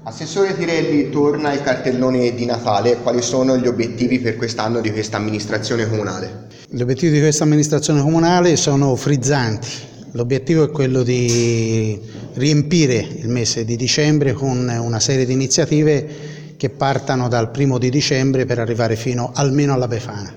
Assessore Tirelli, torna il cartellone di Natale. Quali sono gli obiettivi per quest'anno di questa amministrazione comunale? Gli obiettivi di questa amministrazione comunale sono frizzanti. L'obiettivo è quello di riempire il mese di dicembre con una serie di iniziative che partano dal 1° di dicembre per arrivare fino almeno alla Befana.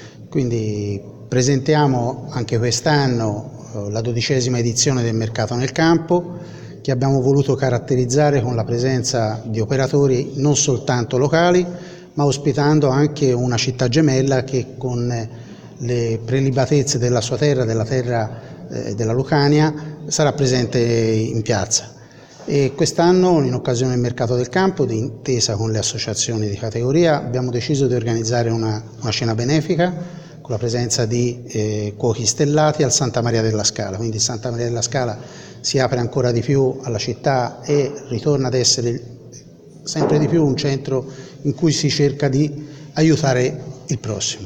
Quindi presentiamo anche quest'anno la 12ª edizione del Mercato nel Campo, che abbiamo voluto caratterizzare con la presenza di operatori non soltanto locali, ma ospitando anche una città gemella che con le prelibatezze della sua terra, della terra della Lucania, sarà presente in piazza. E quest'anno, in occasione del Mercato del Campo, d'intesa con le associazioni di categoria, abbiamo deciso di organizzare una cena benefica con la presenza di cuochi stellati al Santa Maria della Scala. Quindi Santa Maria della Scala si apre ancora di più alla città e ritorna ad essere sempre di più un centro in cui si cerca di aiutare il prossimo.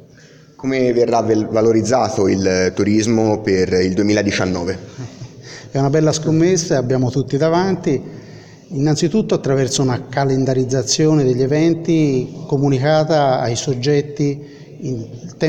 Come verrà valorizzato il turismo per il 2019? È una bella scommessa, abbiamo tutti davanti, innanzitutto attraverso una calendarizzazione degli eventi comunicata ai soggetti in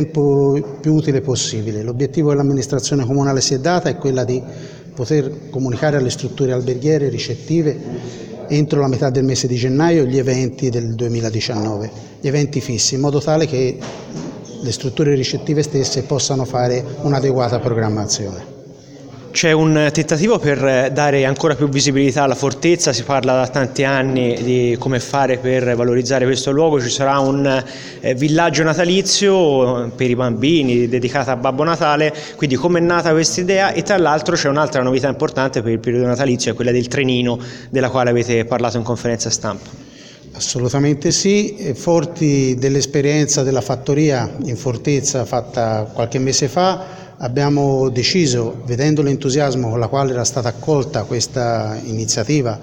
tempo più utile possibile. L'obiettivo che l'amministrazione comunale si è data è quella di poter comunicare alle strutture alberghiere ricettive entro la metà del mese di gennaio gli eventi del 2019, gli eventi fissi, in modo tale che le strutture ricettive stesse possano fare un'adeguata programmazione. C'è un tentativo per dare ancora più visibilità alla fortezza, si parla da tanti anni di come fare per valorizzare questo luogo, ci sarà un villaggio natalizio per i bambini dedicato a Babbo Natale, quindi come è nata questa idea? E tra l'altro c'è un'altra novità importante per il periodo natalizio, è quella del trenino, della quale avete parlato in conferenza stampa. Assolutamente sì, forti dell'esperienza della fattoria in fortezza fatta qualche mese fa, abbiamo deciso, vedendo l'entusiasmo con la quale era stata accolta questa iniziativa,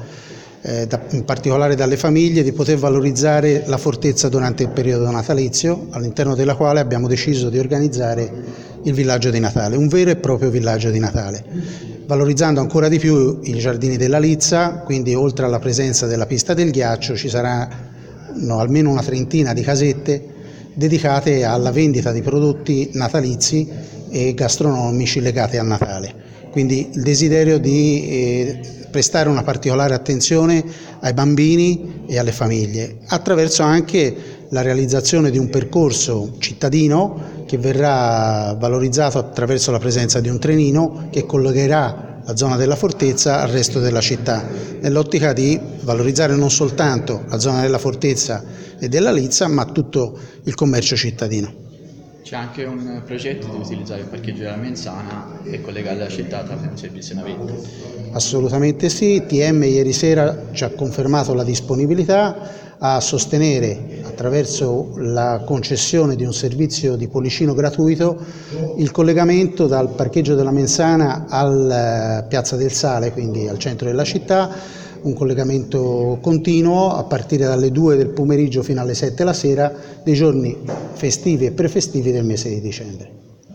in particolare dalle famiglie, di poter valorizzare la fortezza durante il periodo natalizio, all'interno della quale abbiamo deciso di organizzare il villaggio di Natale, un vero e proprio villaggio di Natale, valorizzando ancora di più i giardini della Lizza. Quindi oltre alla presenza della pista del ghiaccio ci saranno almeno una trentina di casette dedicate alla vendita di prodotti natalizi e gastronomici legati al Natale. Quindi il desiderio di prestare una particolare attenzione ai bambini e alle famiglie, attraverso anche la realizzazione di un percorso cittadino che verrà valorizzato attraverso la presenza di un trenino che collegherà la zona della fortezza al resto della città, nell'ottica di valorizzare non soltanto la zona della fortezza e della Lizza, ma tutto il commercio cittadino. C'è anche un progetto di utilizzare il parcheggio della Menzana e collegare la città tramite un servizio navetta. Assolutamente sì, TM ieri sera ci ha confermato la disponibilità a sostenere, attraverso la concessione di un servizio di policino gratuito, il collegamento dal parcheggio della Menzana al Piazza del Sale, quindi al centro della città, un collegamento continuo a partire dalle 2 del pomeriggio fino alle 7 la sera dei giorni festivi e prefestivi del mese di dicembre.